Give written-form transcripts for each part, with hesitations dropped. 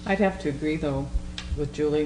I'd have to agree, though, with Julie.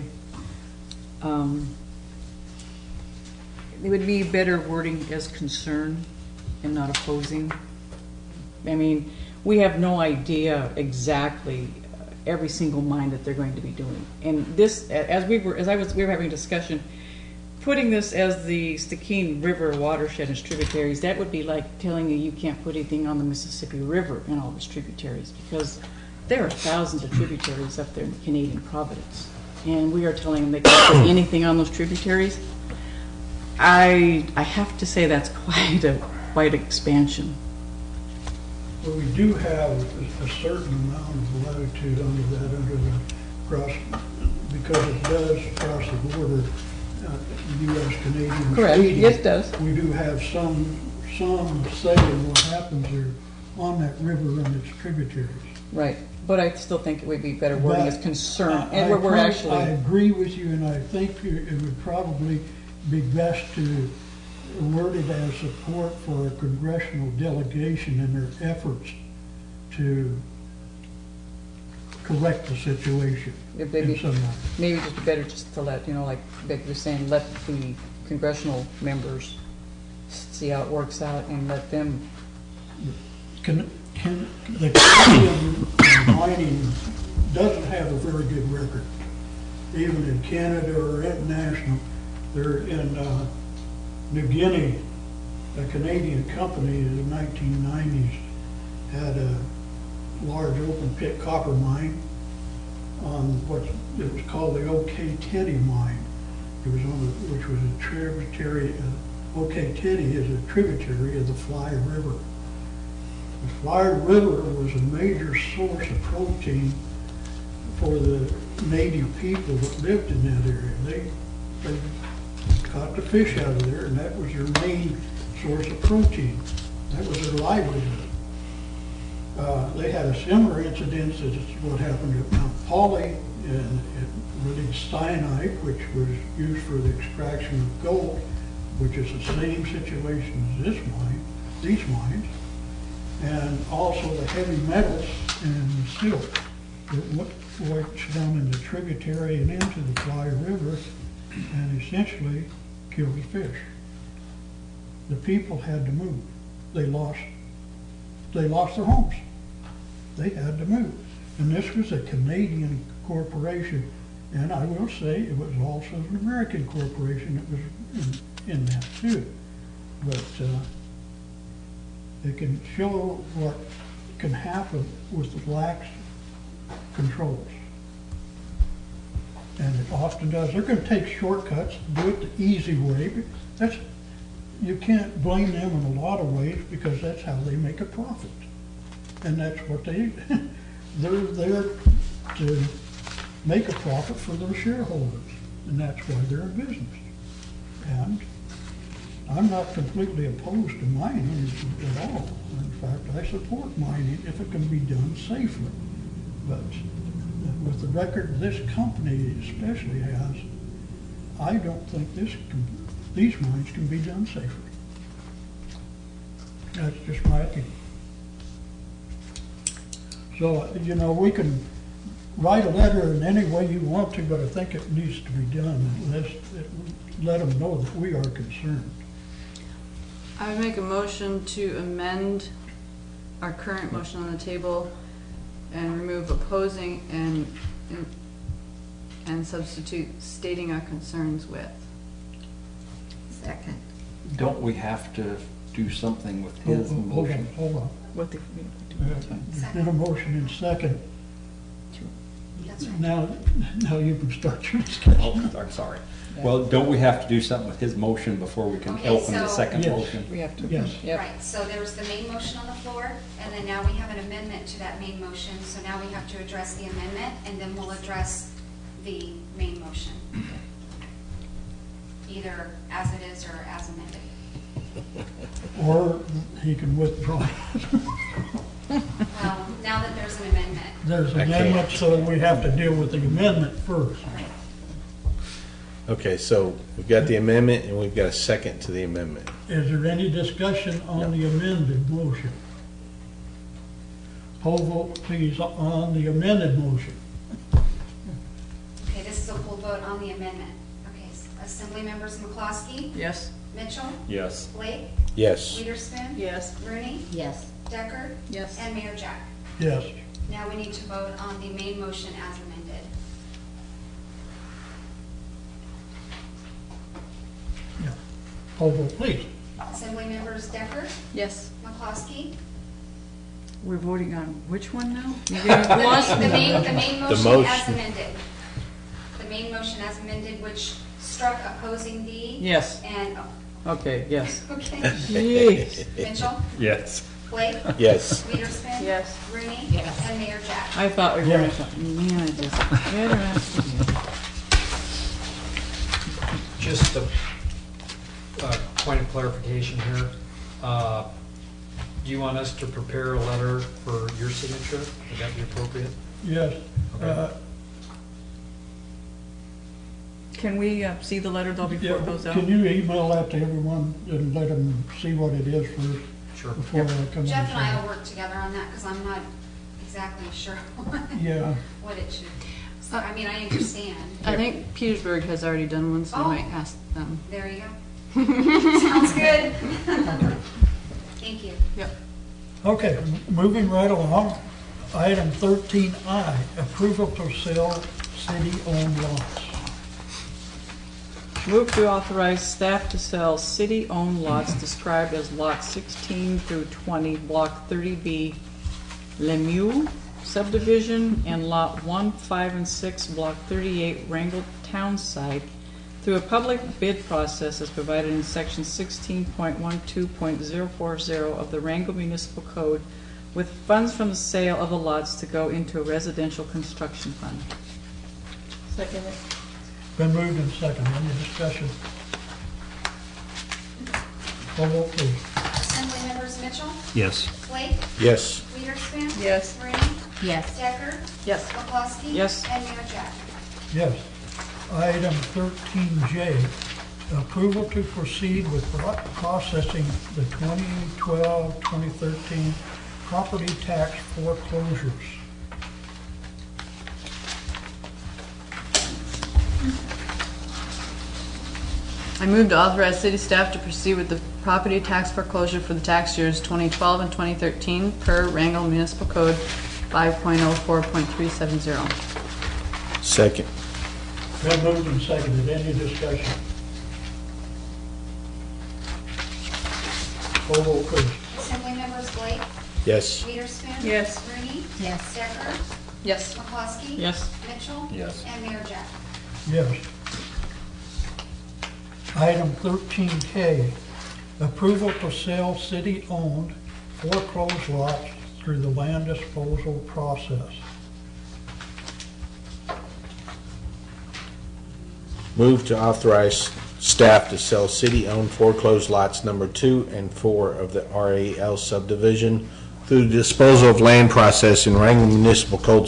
It would be better wording as concern and not opposing. I mean, we have no idea exactly every single mine that they're going to be doing. And this, we were having a discussion, putting this as the Stikine River watershed and its tributaries, that would be like telling you can't put anything on the Mississippi River and all its tributaries, because there are thousands of tributaries up there in the Canadian Providence. And we are telling them they can't put anything on those tributaries. I have to say that's quite an expansion. Well, we do have a certain amount of latitude under the cross, because it does cross the border, U.S. Canadian. Correct. Yes, it does. We do have some say in what happens there on that river and its tributaries. Right. But I still think it would be better wording as concern. And I agree with you, and I think it would probably be best to word it as support for a congressional delegation in their efforts to correct the situation in some way. Maybe just better just to let, like Becky was saying, let the congressional members see how it works out and let them. The Canadian mining doesn't have a very good record, even in Canada or international. They're in New Guinea. A Canadian company in the 1990s had a large open pit copper mine on what it was called the OK Teddy mine. It was which was a tributary. OK Teddy is a tributary of the Fly River. The Fly River was a major source of protein for the native people that lived in that area. They caught the fish out of there, and that was their main source of protein. That was their livelihood. They had a similar incident as what happened at Mount Poly, and it released cyanide, which was used for the extraction of gold, which is the same situation as these mines. And also the heavy metals and the silt that works down in the tributary and into the Fly River and essentially killed the fish. The people had to move. They lost their homes. They had to move. And this was a Canadian corporation, and I will say it was also an American corporation that was in that too. But it can show what can happen with lax controls. And it often does. They're going to take shortcuts, do it the easy way. You can't blame them in a lot of ways, because that's how they make a profit. And that's what they're there to make a profit for their shareholders. And that's why they're in business. And I'm not completely opposed to mining at all. In fact, I support mining if it can be done safely. But with the record this company especially has, I don't think these mines can be done safely. That's just my opinion. So, we can write a letter in any way you want to, but I think it needs to be done. Let them know that we are concerned. I would make a motion to amend our current motion on the table and remove opposing and substitute stating our concerns with. Second. Don't we have to do something with his motion? Hold on. What they Did a motion in second. That's right. Now you can start your discussion. Oh, I'm sorry. Well, don't we have to do something with his motion before we can Okay, open the so- second Yes. motion? We have to. Yes. Yep. Right, so there was the main motion on the floor, and then now we have an amendment to that main motion, so now we have to address the amendment, and then we'll address the main motion. Either as it is or as amended. Or he can withdraw. Well, now that there's an amendment. There's an amendment, so we have to deal with the amendment first. Okay, so we've got the amendment and we've got a second to the amendment. Is there any discussion on the amended motion? Poll vote, please, on the amended motion. vote on the amendment. Okay, Assembly Members McCloskey, Yes? Mitchell, Yes. Blake, Yes. Witherspoon, Yes. Rooney, Yes. Decker, Yes. and Mayor Jack. Yes. Now we need to vote on the main motion as amended. Yeah. Call vote, please. Assembly Members Decker, Yes. McCloskey. We're voting on which one now? You The gave- lost me. main motion as motion. amended. The main motion as amended, which struck opposing the. Yes, And, okay, yes. okay, Jeez. Mitchell, Yes. Blake, Yes. Witherspoon. Yes. Rooney. Yes. And Mayor Jack. I thought we were gonna, Yes. man, I just, better ask again. Just a point of clarification here. Do you want us to prepare a letter for your signature? Would that be appropriate? Yes. Okay. Can we see the letter though before it goes out? Can you email that to everyone and let them see what it is first Sure. before I come in? Jeff and I will work together on that, because I'm not exactly sure Yeah. what it should. So, I mean, I understand. I think Petersburg has already done one, so Oh. we might ask them. There you go. Sounds good. Thank you. Yep. Okay, moving right along. Item 13I, approval to sell city-owned lots. Move to authorize staff to sell city-owned lots described as lots 16 through 20, block 30B, Lemieux subdivision, and lot 1, 5, and 6, block 38, Wrangell Town site, through a public bid process as provided in section 16.12.040 of the Wrangell Municipal Code, with funds from the sale of the lots to go into a residential construction fund. Second it. Been moved and seconded. Any discussion? Call vote, please. Assembly Members Mitchell, Yes. Blake, Yes. Witherspoon. Yes. Rooney, Yes. Decker, Yes. McCloskey. Yes. And Mayor Jack. Yes. Item 13J, approval to proceed with processing the 2012-2013 property tax foreclosures. I move to authorize city staff to proceed with the property tax foreclosure for the tax years 2012 and 2013 per Wrangell Municipal Code 5.04.370. Second. Been moved and seconded. Any discussion? Call vote, please. Assembly Members Blake, Yes. Witherspoon. Yes. Rooney. Yes. Decker, Yes. McCloskey. Yes. Mitchell. Yes. And Mayor Jack. Yes. Item 13K, approval to sell city-owned foreclosed lots through the land disposal process. Move to authorize staff to sell city-owned foreclosed lots number 2 and 4 of the RAL subdivision through the disposal of land process in Wrangell Municipal Code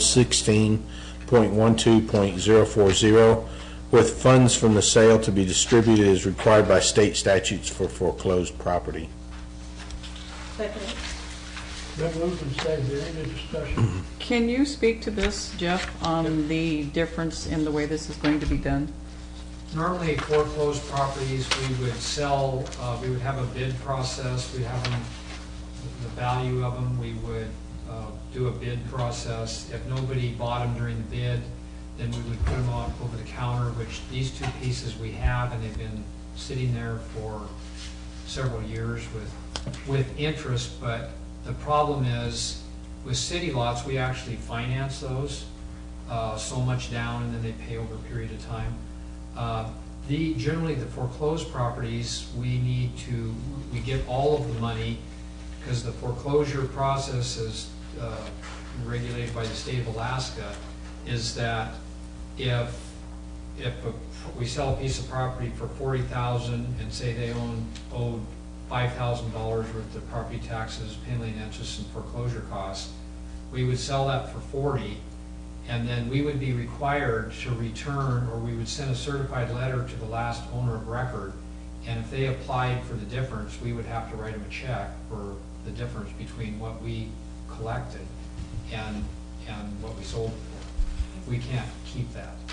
16.12.040, with funds from the sale to be distributed as required by state statutes for foreclosed property. Been moved and seconded. Any discussion? Can you speak to this, Jeff, on the difference in the way this is going to be done? Normally foreclosed properties, we would sell, we would have a bid process, we'd have them, the value of them, we would do a bid process. If nobody bought them during the bid, then we would put them on over the counter, which these two pieces we have, and they've been sitting there for several years with interest. But the problem is, with city lots, we actually finance those so much down, and then they pay over a period of time. Generally the foreclosed properties, we get all of the money, because the foreclosure process is regulated by the state of Alaska, is that if we sell a piece of property for $40,000 and say they owed $5,000 worth of property taxes, penalty and interest, and foreclosure costs, we would sell that for $40,000. And then we would be required to return, or we would send a certified letter to the last owner of record. And if they applied for the difference, we would have to write them a check for the difference between what we collected and what we sold for. We can't keep that.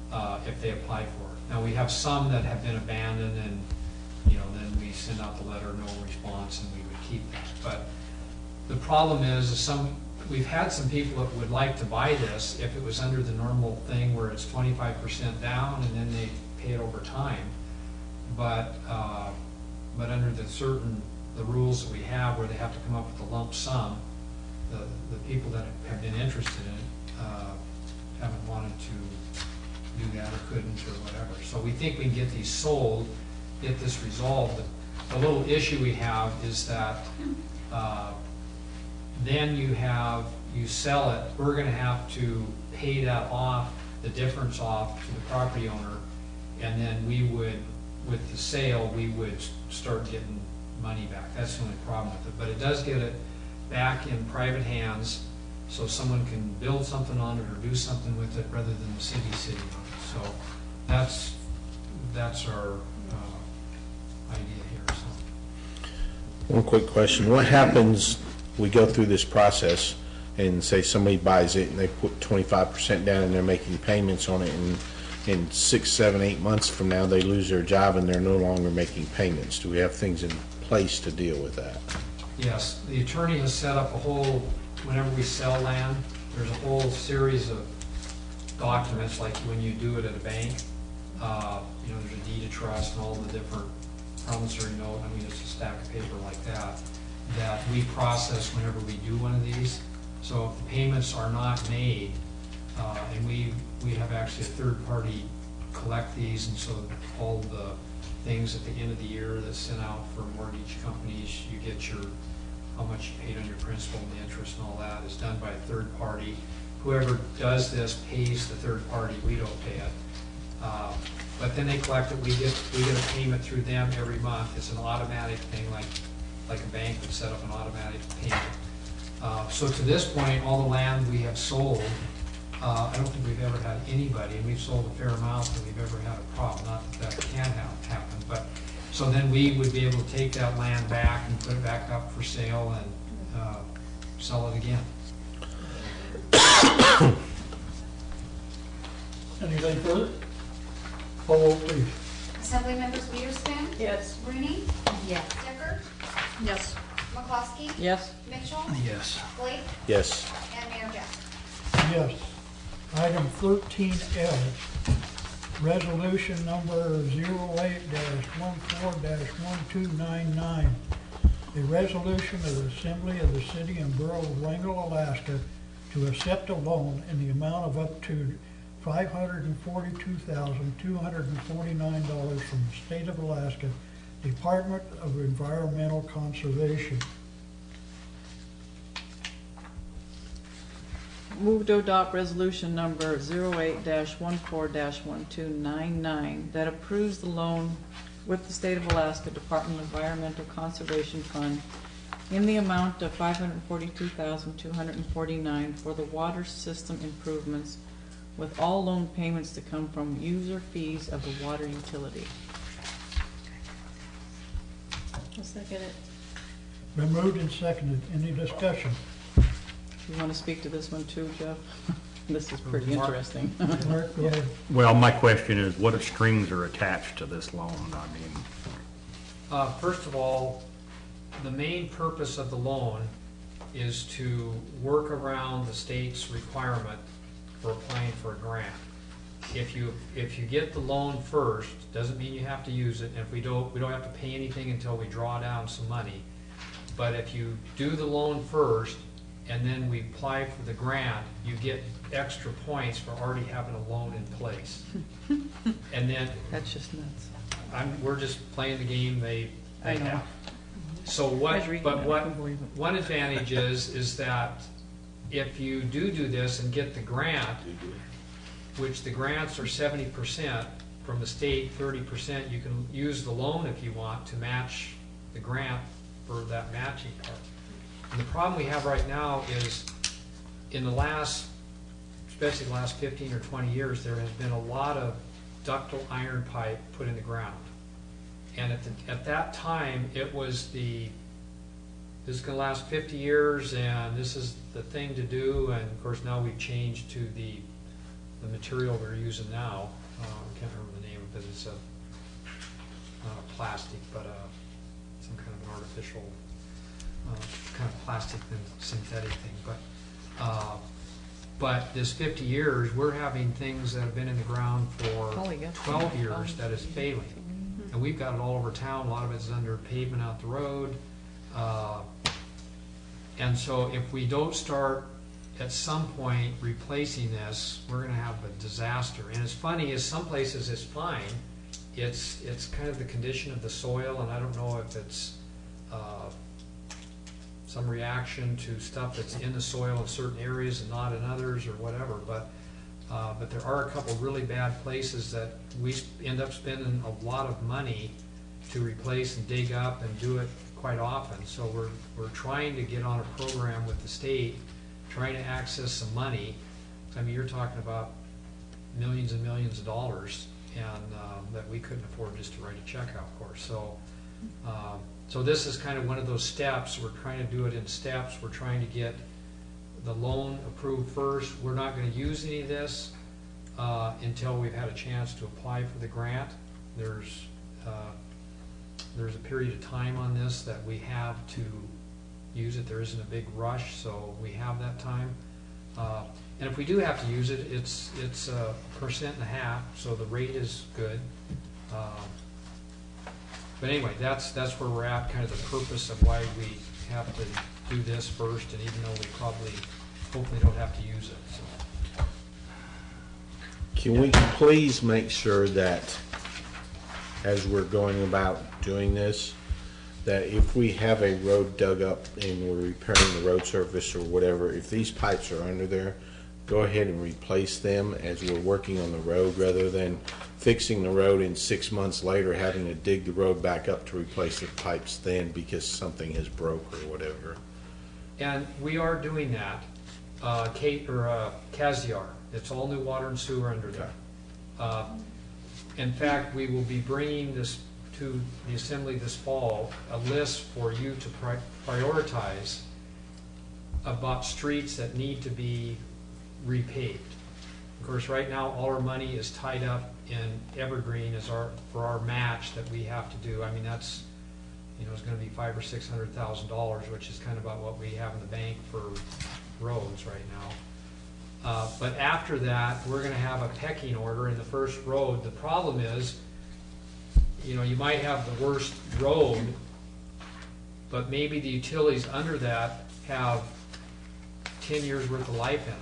if they apply for it. Now, we have some that have been abandoned and, then we send out the letter, no response, and we would keep that. But the problem is we've had some people that would like to buy this if it was under the normal thing where it's 25% down and then they pay it over time. But under the rules that we have where they have to come up with a lump sum, the people that have been interested in it haven't wanted to do that or couldn't or whatever. So we think we can get these sold, get this resolved. The little issue we have is that then you sell it, we're gonna have to pay that off, the difference off to the property owner, and then we would, with the sale, we would start getting money back. That's the only problem with it. But it does get it back in private hands, so someone can build something on it or do something with it rather than the city sitting on it. So that's our idea here. So. One quick question. What happens, we go through this process and say somebody buys it and they put 25% down and they're making payments on it, and in 6, 7, 8 months from now they lose their job and they're no longer making payments? Do we have things in place to deal with that? Yes, the attorney has set up a whole, whenever we sell land, there's a whole series of documents, like when you do it at a bank, there's a deed of trust and all the different promissory note, it's a stack of paper like that we process whenever we do one of these. So if the payments are not made, and we have actually a third party collect these, and so all the things at the end of the year that's sent out for mortgage companies, you get how much you paid on your principal and the interest and all that is done by a third party. Whoever does this pays the third party, we don't pay it. But then they collect it, we get a payment through them every month. It's an automatic thing, like a bank would set up an automatic payment. So to this point, all the land we have sold, I don't think we've ever had anybody, and we've sold a fair amount, that we've ever had a problem. Not that that can happen, but so then we would be able to take that land back and put it back up for sale and sell it again. Anything further? Poll vote, please. Assembly members Witherspoon? Yes. Rooney? Yes. Decker? Yes. McCloskey? Yes? Mitchell? Yes. Blake? Yes. And Mayor Gessler. Yes. Item 13L, resolution number 08-14-1299. A resolution of the Assembly of the City and Borough of Wrangell, Alaska, to accept a loan in the amount of up to $542,249 from the State of Alaska Department of Environmental Conservation. Move to adopt resolution number 08-14-1299 that approves the loan with the State of Alaska Department of Environmental Conservation Fund in the amount of $542,249 for the water system improvements, with all loan payments to come from user fees of the water utility. I'll second it. Been moved and seconded. Any discussion? You want to speak to this one too, Jeff? This is pretty interesting. Mark, go ahead. Well, my question is, what strings are attached to this loan? First of all, the main purpose of the loan is to work around the state's requirement for applying for a grant. If you get the loan first, doesn't mean you have to use it, and if we don't have to pay anything until we draw down some money. But if you do the loan first, and then we apply for the grant, you get extra points for already having a loan in place. And then That's just nuts. we're just playing the game they I know. have. So one advantage is that if you do this and get the grant, which the grants are 70% from the state, 30%, you can use the loan if you want to match the grant for that matching part. And the problem we have right now is in the last, especially the last 15 or 20 years, there has been a lot of ductile iron pipe put in the ground. And at that time, it was this is going to last 50 years and this is the thing to do. And of course now we've changed to the the material we're using now, I can't remember the name of it, it's not a plastic, but some kind of an artificial, kind of plastic and synthetic thing, but this 50 years, we're having things that have been in the ground for Polygon. 12 years that is failing. And we've got it all over town, a lot of it's under pavement out the road. And so if we don't start at some point replacing this, we're gonna have a disaster. And as funny as some places it's fine, it's kind of the condition of the soil, and I don't know if it's some reaction to stuff that's in the soil in certain areas and not in others or whatever, but there are a couple really bad places that we end up spending a lot of money to replace and dig up and do it quite often. So we're trying to get on a program with the state, trying to access some money. I mean, you're talking about millions and millions of dollars, and that we couldn't afford just to write a check out for. So this is kind of one of those steps. We're trying to do it in steps. We're trying to get the loan approved first. We're not going to use any of this until we've had a chance to apply for the grant. There's a period of time on this that we have to use it. There isn't a big rush, so we have that time. And if we do have to use it, it's 1.5%, so the rate is good. But anyway, that's where we're at, kind of the purpose of why we have to do this first, and even though we probably, hopefully don't have to use it, so. Can we please make sure that as we're going about doing this, that if we have a road dug up and we're repairing the road surface or whatever, if these pipes are under there, go ahead and replace them as we're working on the road, rather than fixing the road and 6 months later having to dig the road back up to replace the pipes then because something has broke or whatever. And we are doing that, Cassiar. It's all new water and sewer under there. In fact, we will be bringing this to the Assembly this fall, a list for you to prioritize about streets that need to be repaved. Of course, right now, all our money is tied up in Evergreen for our match that we have to do. I mean, that's, it's going to be $500,000 or $600,000, which is kind of about what we have in the bank for roads right now. But after that, we're going to have a pecking order in the first road. The problem is, you might have the worst road, but maybe the utilities under that have 10 years worth of life in it.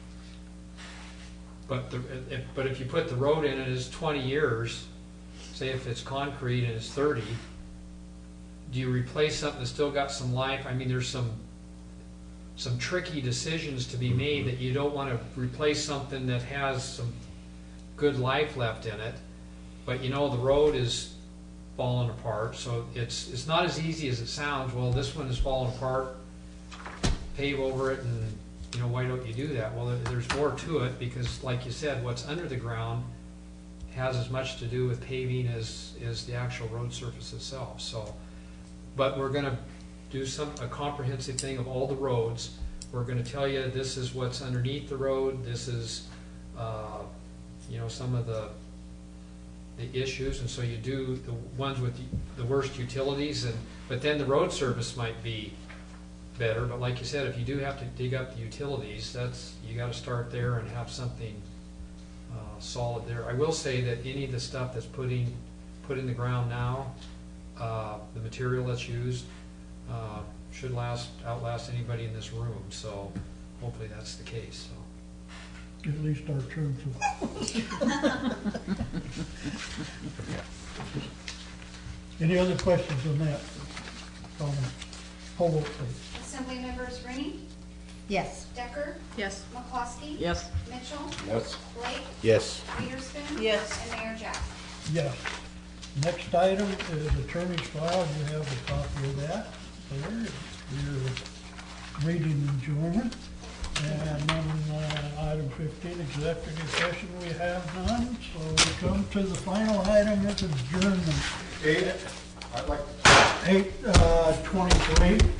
But if you put the road in and it's 20 years, say if it's concrete and it's 30, do you replace something that's still got some life? I mean, there's some tricky decisions to be made, that you don't want to replace something that has some good life left in it, but the road is falling apart, so it's not as easy as it sounds. Well, this one is falling apart, pave over it, and why don't you do that? Well, there's more to it, because like you said, what's under the ground has as much to do with paving as the actual road surface itself. So, but we're going to do a comprehensive thing of all the roads. We're going to tell you this is what's underneath the road. This is some of the issues, and so you do the ones with the worst utilities, but then the road surface might be better. But like you said, if you do have to dig up the utilities, you got to start there and have something solid there. I will say that any of the stuff that's put in the ground now, the material that's used, should outlast anybody in this room. So hopefully that's the case. So. At least our troops will. Any other questions on that? Hold up, please. Assembly members Rooney, Yes. Decker, Yes. McCloskey. Yes. Mitchell, Yes. Blake, Yes. Witherspoon. Yes. And Mayor Jack. Yes. Next item is attorney's file. You have a copy of that there. Your reading enjoyment. And then item 15, executive session, we have none. So we come to the final item, it's adjournment. I'd like to 8:23.